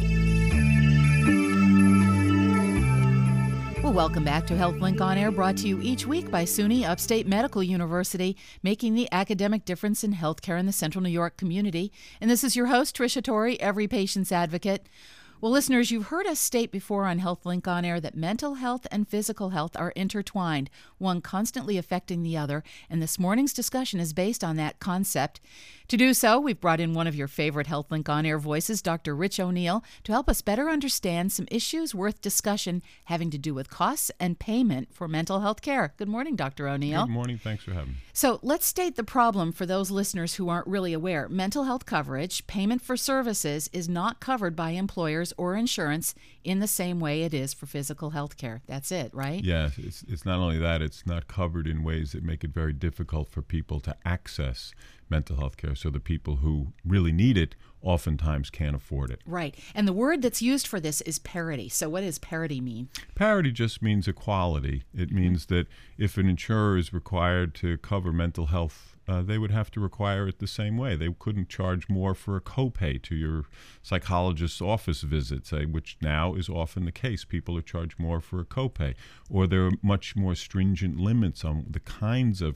Well, welcome back to HealthLink On Air, brought to you each week by SUNY Upstate Medical University, making the academic difference in healthcare in the Central New York community. And this is your host, Tricia Torrey, every patient's advocate. Well, listeners, you've heard us state before on HealthLink On Air that mental health and physical health are intertwined, one constantly affecting the other, and this morning's discussion is based on that concept. To do so, we've brought in one of your favorite HealthLink On Air voices, Dr. Rich O'Neill, to help us better understand some issues worth discussion having to do with costs and payment for mental health care. Good morning, Dr. O'Neill. Good morning. Thanks for having me. So let's state the problem for those listeners who aren't really aware. Mental health coverage, payment for services, is not covered by employers or insurance in the same way it is for physical health care. That's it, right? Yes, it's not only that, it's not covered in ways that make it very difficult for people to access mental health care. So the people who really need it oftentimes can't afford it. Right. And the word that's used for this is parity. So what does parity mean? Parity just means equality. It means that if an insurer is required to cover mental health, they would have to require it the same way. They couldn't charge more for a copay to your psychologist's office visit, say, which now is often the case. People are charged more for a copay. Or there are much more stringent limits on the kinds of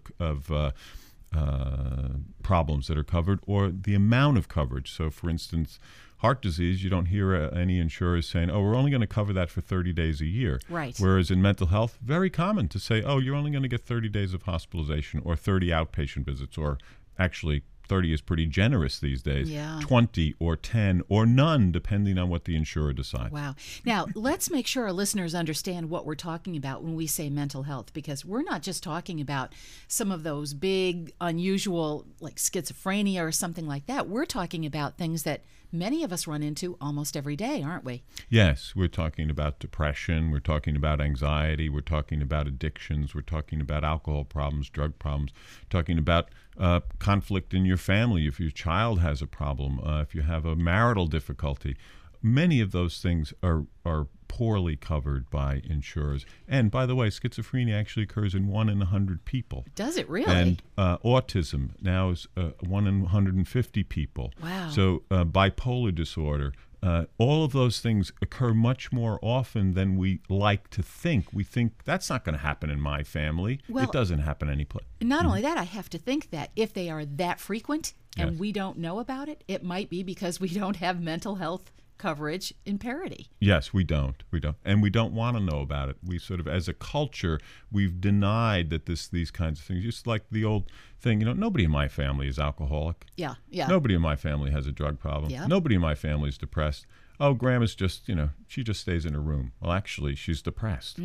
problems that are covered or the amount of coverage. So, for instance, heart disease, you don't hear any insurers saying, oh, we're only going to cover that for 30 days a year. Right. Whereas in mental health, very common to say, oh, you're only going to get 30 days of hospitalization or 30 outpatient visits, or actually 30 is pretty generous these days. Yeah. 20 or 10 or none, depending on what the insurer decides. Wow. Now, let's make sure our listeners understand what we're talking about when we say mental health, because we're not just talking about some of those big, unusual, like schizophrenia or something like that. We're talking about things that many of us run into almost every day, aren't we? Yes, we're talking about depression, we're talking about anxiety, we're talking about addictions, we're talking about alcohol problems, drug problems, talking about conflict in your family, if your child has a problem, if you have a marital difficulty. Many of those things are poorly covered by insurers. And by the way, schizophrenia actually occurs in 1 in 100 people. Does it really? And autism now is 1 in 150 people. Wow. So bipolar disorder, all of those things occur much more often than we like to think. We think that's not going to happen in my family. Well, it doesn't happen anyplace. Not only that, I have to think that if they are that frequent and Yes. we don't know about it, it might be because we don't have mental health coverage in parity. Yes, we don't. And we don't want to know about it. We sort of, as a culture, we've denied that these kinds of things, just like the old thing, nobody in my family is alcoholic. Yeah. Nobody in my family has a drug problem. Yeah. Nobody in my family is depressed. Oh, Grandma's just, she just stays in her room. Well, actually, she's depressed.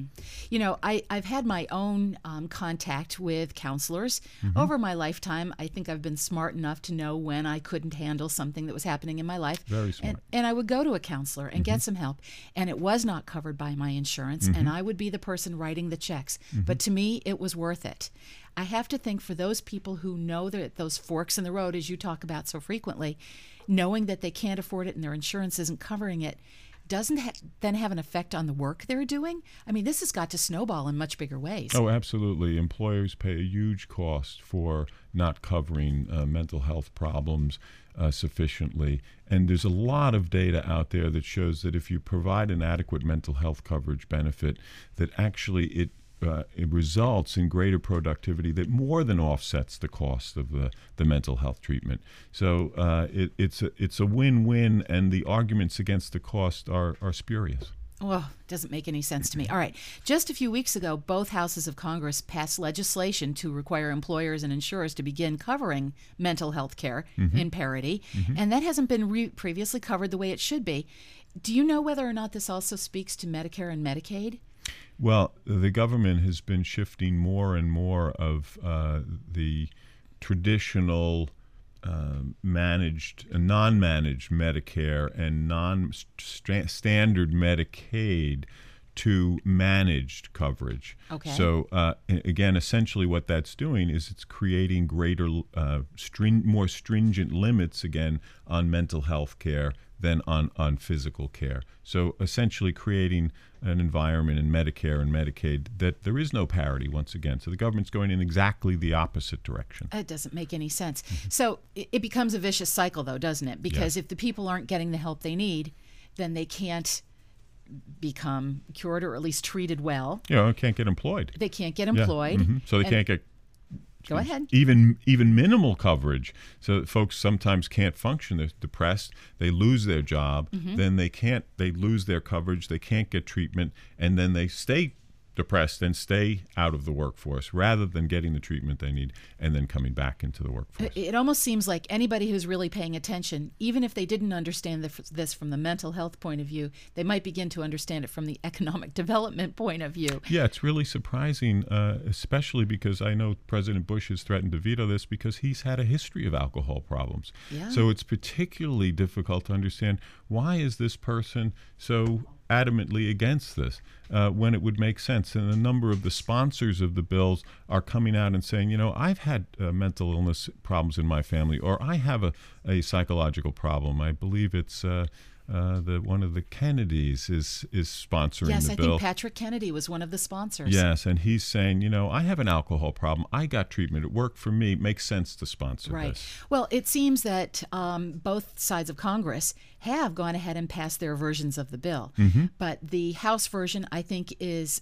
I've had my own contact with counselors over my lifetime. I think I've been smart enough to know when I couldn't handle something that was happening in my life. Very smart. And I would go to a counselor and get some help. And it was not covered by my insurance. And I would be the person writing the checks. But to me, it was worth it. I have to think for those people who know that those forks in the road, as you talk about so frequently, knowing that they can't afford it and their insurance isn't covering it, doesn't then have an effect on the work they're doing? I mean, this has got to snowball in much bigger ways. Oh, absolutely. Employers pay a huge cost for not covering mental health problems sufficiently. And there's a lot of data out there that shows that if you provide an adequate mental health coverage benefit, that actually it results in greater productivity that more than offsets the cost of the mental health treatment. So it's a win-win, and the arguments against the cost are spurious. Well, it doesn't make any sense to me. All right. Just a few weeks ago, both houses of Congress passed legislation to require employers and insurers to begin covering mental health care in parity, and that hasn't been previously covered the way it should be. Do you know whether or not this also speaks to Medicare and Medicaid? Well, the government has been shifting more and more of the traditional non-managed Medicare and non-standard Medicaid to managed coverage. Okay. So again, essentially what that's doing is it's creating greater, more stringent limits again on mental health care than on physical care. So essentially creating an environment in Medicare and Medicaid that there is no parity once again. So the government's going in exactly the opposite direction. It doesn't make any sense. So it becomes a vicious cycle though, doesn't it? Because if the people aren't getting the help they need, then they can't become cured or at least treated well. Can't get employed. They can't get employed. Mm-hmm. So they can't get Go ahead. Even minimal coverage. So folks sometimes can't function. They're depressed. They lose their job. Then they lose their coverage. They can't get treatment. And then they stay depressed and stay out of the workforce rather than getting the treatment they need and then coming back into the workforce. It almost seems like anybody who's really paying attention, even if they didn't understand this from the mental health point of view, they might begin to understand it from the economic development point of view. Yeah, it's really surprising, especially because I know President Bush has threatened to veto this because he's had a history of alcohol problems. Yeah. So it's particularly difficult to understand, why is this person so adamantly against this when it would make sense. And a number of the sponsors of the bills are coming out and saying, I've had mental illness problems in my family, or I have a psychological problem. I believe it's one of the Kennedys is sponsoring the bill. Yes, I think Patrick Kennedy was one of the sponsors. Yes, and he's saying, I have an alcohol problem. I got treatment. It worked for me. It makes sense to sponsor this. Well, it seems that both sides of Congress have gone ahead and passed their versions of the bill. But the House version, I think,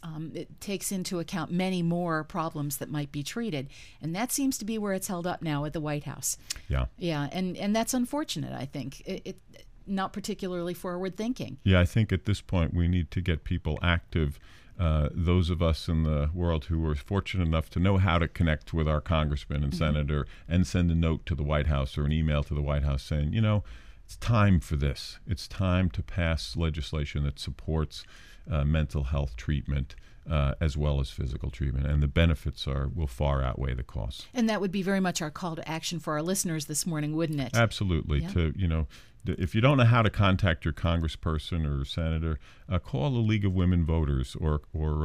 it takes into account many more problems that might be treated. And that seems to be where it's held up now at the White House. Yeah. Yeah, and that's unfortunate, I think. It not particularly forward thinking. Yeah, I think at this point we need to get people active. Those of us in the world who are fortunate enough to know how to connect with our congressman and senator and send a note to the White House or an email to the White House saying, it's time for this. It's time to pass legislation that supports mental health treatment as well as physical treatment, and the benefits will far outweigh the costs. And that would be very much our call to action for our listeners this morning, wouldn't it? Absolutely. Yeah. If you don't know how to contact your congressperson or senator, call the League of Women Voters or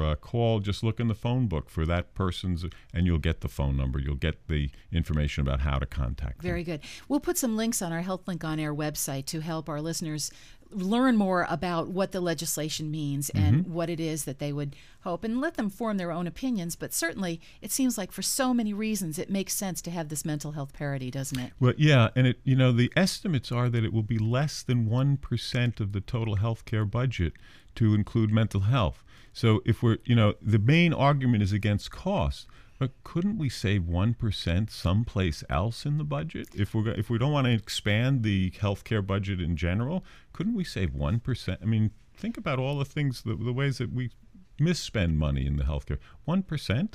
just look in the phone book for that person's, and you'll get the phone number. You'll get the information about how to contact them. Very good. We'll put some links on our HealthLink On Air website to help our listeners learn more about what the legislation means and what it is that they would hope, and let them form their own opinions. But certainly it seems like for so many reasons it makes sense to have this mental health parity, doesn't it? Well, yeah, and the estimates are that it will be less than 1% of the total health care budget to include mental health. So if the main argument is against cost. But couldn't we save 1% someplace else in the budget? If we don't want to expand the healthcare budget in general, couldn't we save 1%? I mean, think about all the things, the ways that we misspend money in the healthcare. 1%?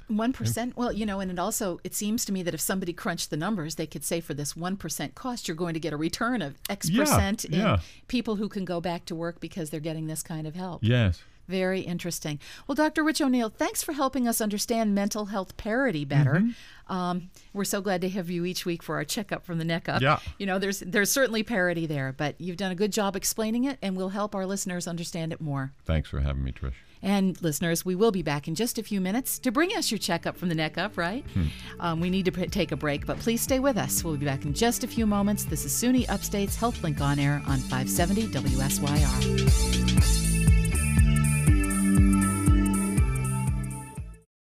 1%? Well, and it seems to me that if somebody crunched the numbers, they could say for this 1% cost, you're going to get a return of X percent in people who can go back to work because they're getting this kind of help. Yes. Very interesting. Well, Dr. Rich O'Neill, thanks for helping us understand mental health parity better. We're so glad to have you each week for our checkup from the neck up. Yeah. There's certainly parity there, but you've done a good job explaining it, and we'll help our listeners understand it more. Thanks for having me, Trish. And listeners, we will be back in just a few minutes to bring us your checkup from the neck up, right? We need to take a break, but please stay with us. We'll be back in just a few moments. This is SUNY Upstate's HealthLink On Air on 570 WSYR.